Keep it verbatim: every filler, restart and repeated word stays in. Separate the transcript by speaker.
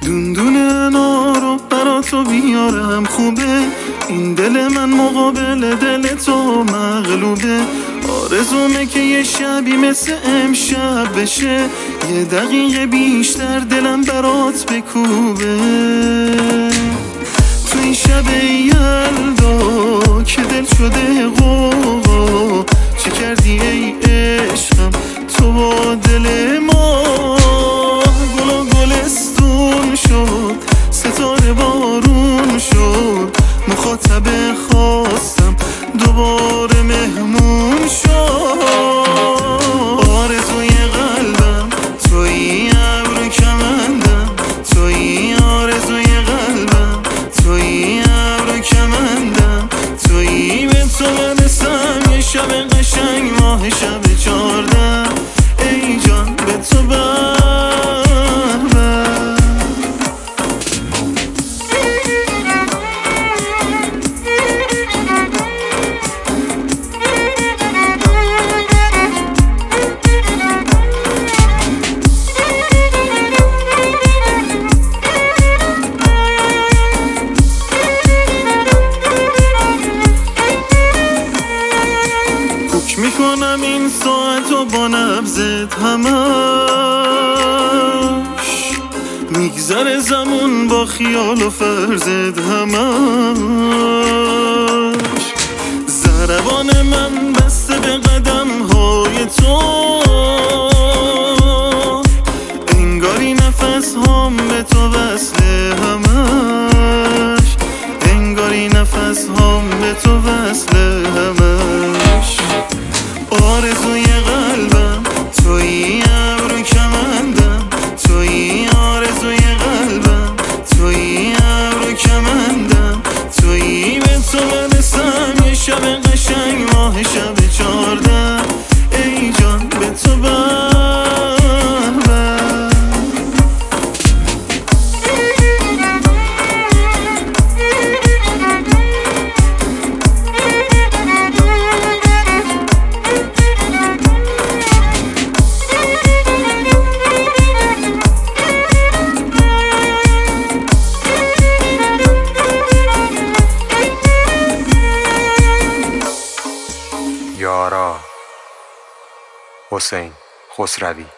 Speaker 1: دندون انارو برا تو بیارم خوبه، این دل من مقابل دل تو مغلوبه. آرزومه که یه شبی مثل امشب بشه، یه دقیقه بیشتر دلم برات بکوبه. تو این شب یلدا که دل شده غوغا، چه کردی ای عشقم تو با دل ما؟ گل و گلستون شد، ستاره بارون شد، مخاطب خواستم دوباره مهمون شد. آرزوی قلبم تویی، ابرو کمندم تویی، آرزوی قلبم تویی، ابرو کمندم تویی. به تو برسم یه شب قشنگ ماه شب چهاردم، ای جان به تو بر میکنم این ساعت و با نبضت همش، میگذره زمون با خیال و فرزت همش. ضربان من بسته به قدم های تو، انگاری نفس هام به تو وصله همش، انگاری نفس هام به تو وصله همش. آرزوی قلبم تویی، ابرو کمندم تویی، آرزوی قلبم تویی، ابرو کمندم تویی. به تو برسم یه شب قشنگ ماه شب چهاردم، ای جان به تو بر
Speaker 2: یارا. حسین خسروی.